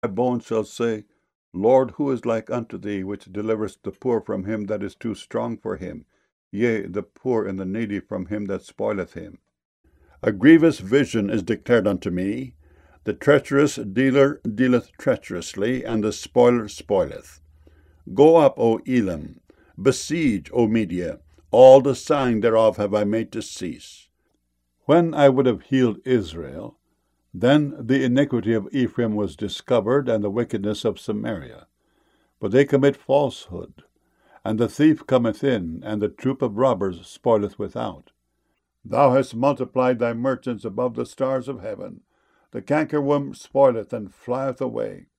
My bones shall say, Lord, who is like unto thee, which deliverest the poor from him that is too strong for him, yea, the poor and the needy from him that spoileth him? A grievous vision is declared unto me. The treacherous dealer dealeth treacherously, and the spoiler spoileth. Go up, O Elam, besiege, O Media, all the sighing thereof have I made to cease. When I would have healed Israel, then the iniquity of Ephraim was discovered, and the wickedness of Samaria. But they commit falsehood, and the thief cometh in, and the troop of robbers spoileth without. Thou hast multiplied thy merchants above the stars of heaven. The cankerworm spoileth and flieth away.